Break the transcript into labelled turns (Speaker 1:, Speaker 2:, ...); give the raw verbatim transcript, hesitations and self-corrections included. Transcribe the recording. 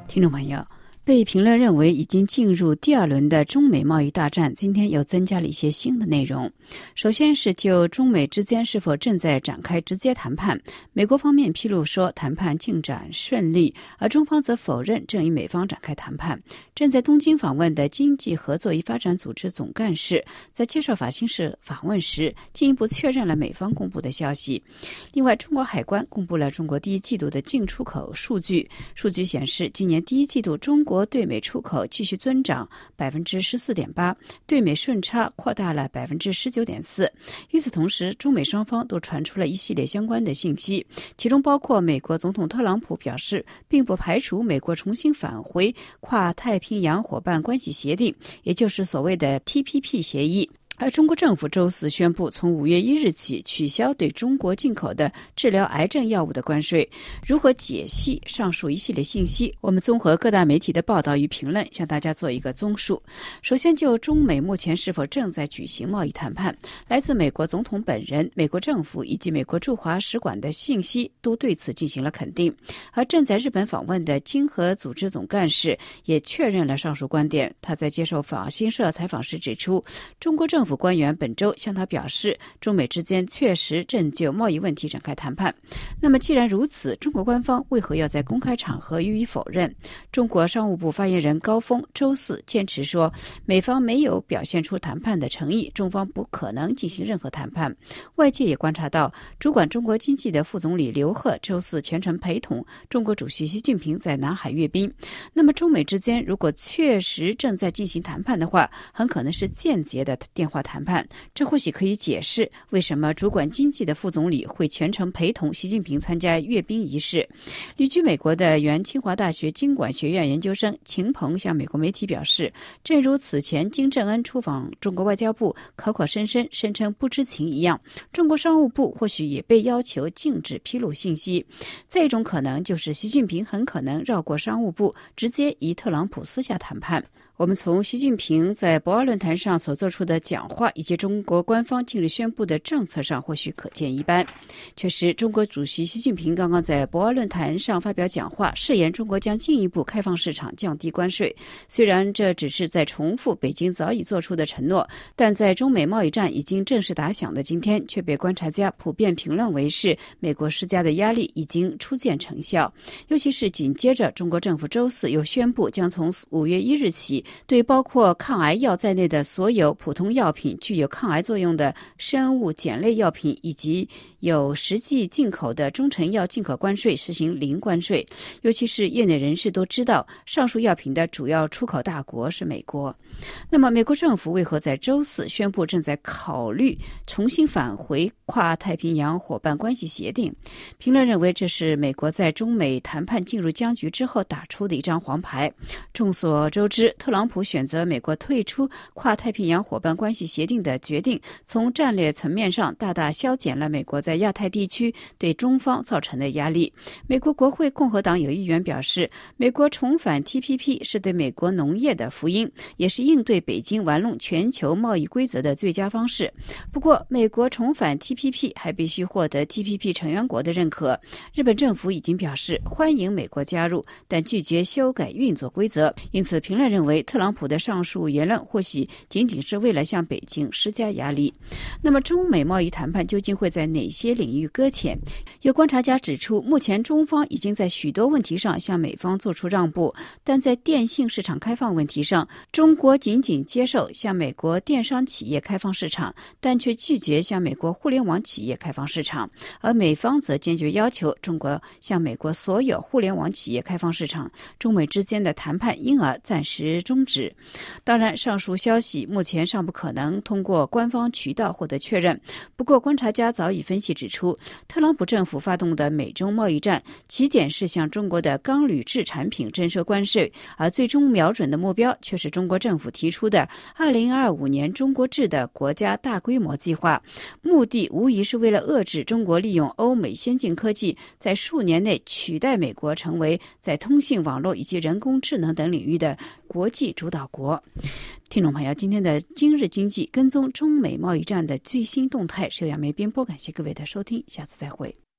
Speaker 1: 听众朋友，被评论认为已经进入第二轮的中美贸易大战，今天又增加了一些新的内容。首先是就中美之间是否正在展开直接谈判，美国方面披露说谈判进展顺利，而中方则否认正与美方展开谈判。正在东京访问的经济合作与发展组织总干事在接受法新社访问时，进一步确认了美方公布的消息。另外，中国海关公布了中国第一季度的进出口数据，数据显示，今年第一季度中国对美出口继续增长 百分之十四点八， 对美顺差扩大了 百分之十九点四。 与此同时，中美双方都传出了一系列相关的信息，其中包括美国总统特朗普表示并不排除美国重新返回跨太平洋伙伴关系协定，也就是所谓的 T P P 协议。而中国政府周四宣布，从五月一日起取消对中国进口的治疗癌症药物的关税。如何解析上述一系列信息？我们综合各大媒体的报道与评论，向大家做一个综述。首先，就中美目前是否正在举行贸易谈判，来自美国总统本人、美国政府以及美国驻华使馆的信息都对此进行了肯定。而正在日本访问的经合组织总干事也确认了上述观点。他在接受法新社采访时指出，中国政府政府官员本周向他表示，中美之间确实正就贸易问题展开谈判。那么既然如此，中国官方为何要在公开场合予以否认？中国商务部发言人高峰周四坚持说，美方没有表现出谈判的诚意，中方不可能进行任何谈判。外界也观察到，主管中国经济的副总理刘鹤周四全程陪同中国主席习近平在南海阅兵。那么中美之间如果确实正在进行谈判的话，很可能是间接的电话谈判，这或许可以解释为什么主管经济的副总理会全程陪同习近平参加阅兵仪式。旅居美国的原清华大学经管学院研究生秦鹏向美国媒体表示，正如此前金正恩出访中国外交部口口声声声称不知情一样，中国商务部或许也被要求禁止披露信息。再一种可能就是习近平很可能绕过商务部，直接与特朗普私下谈判。我们从习近平在博鳌论坛上所做出的讲话，以及中国官方近日宣布的政策上，或许可见一斑。确实，中国主席习近平刚刚在博鳌论坛上发表讲话，誓言中国将进一步开放市场、降低关税。虽然这只是在重复北京早已做出的承诺，但在中美贸易战已经正式打响的今天，却被观察家普遍评论为是美国施加的压力已经初见成效。尤其是紧接着，中国政府周四又宣布将从五月一日起，对包括抗癌药在内的所有普通药品、具有抗癌作用的生物碱类药品以及有实际进口的中成药进口关税实行零关税。尤其是业内人士都知道，上述药品的主要出口大国是美国。那么美国政府为何在周四宣布正在考虑重新返回跨太平洋伙伴关系协定？评论认为，这是美国在中美谈判进入僵局之后打出的一张黄牌。众所周知，特朗普选择美国退出跨太平洋伙伴关系协定的决定，从战略层面上大大削减了美国在亚太地区对中方造成的压力。美国国会共和党有议员表示，美国重返 T P P 是对美国农业的福音，也是应对北京玩弄全球贸易规则的最佳方式。不过，美国重返 T P P 还必须获得 T P P 成员国的认可。日本政府已经表示欢迎美国加入，但拒绝修改运作规则。因此，评论认为，特朗普的上述言论或许仅仅是为了向北京施加压力。那么，中美贸易谈判究竟会在哪些领域搁浅？有观察家指出，目前中方已经在许多问题上向美方做出让步，但在电信市场开放问题上，中国仅仅接受向美国电商企业开放市场，但却拒绝向美国互联网企业开放市场，而美方则坚决要求中国向美国所有互联网企业开放市场。中美之间的谈判因而暂时终止。当然，上述消息目前尚不可能通过官方渠道获得确认。不过，观察家早已分析指出，特朗普政府发动的美中贸易战起点是向中国的钢铝制产品征收关税，而最终瞄准的目标却是中国政府提出的二零二五年中国制的国家大规模计划，目的无疑是为了遏制中国利用欧美先进科技在数年内取代美国成为在通信网络以及人工智能等领域的国际主导国。听众朋友，今天的今日经济跟踪中美贸易战的最新动态是由杨梅编播，感谢各位的收听，下次再会。